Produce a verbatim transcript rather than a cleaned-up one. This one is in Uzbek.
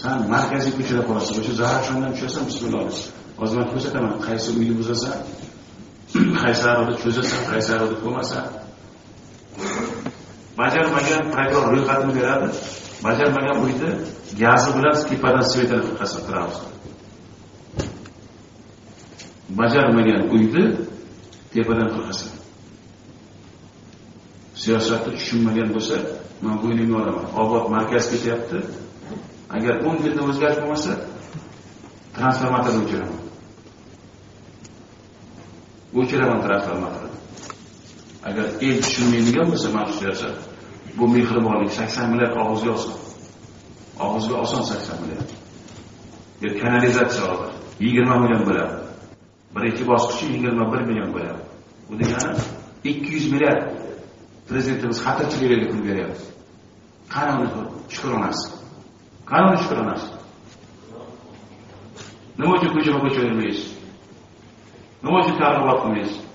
Sen markaziy ko'chada qolasan, o'sha Zarafshondan tushasan, bismillah. Hozir men ko'rsataman, qaysi uyni buzasan, qaysi aroqda cho'zasan, qaysi aroqda ko'masan. Bajarmagan prokuror ro'yxatini beradi. Bajarmagan uyda gazi bilan tepadan svetel qilqasan turamiz. Bajarmagan uyda tepadan qilqasan. Siyosatni tushunmagan bo'lsa, men bo'ynimga olaman. Obod markaz ketyapti. Agar o'n yilda o'zgarish bo'lmasa, transformatorni o'chiraman. O'chiraman transformatorni. Agar el tushunmaydigan bo'lsa, mana shu siyosat, bu mehribonlik sakson milliard og'izga oson. Og'izga oson sakson milliard. Bir kanalizatsiya hozir yigirma million bo'ladi. Birinchi bosqichi yigirma bir million bo'ladi. Bu degani ikki yuz milliard prezidentimiz xatirchiliklarga pul beryapti. Qanday shukronasi? Qanday shukronasi? Nima uchun ko'chama ko'cha vermaysiz? Nima uchun targ'ibot qilmaysiz?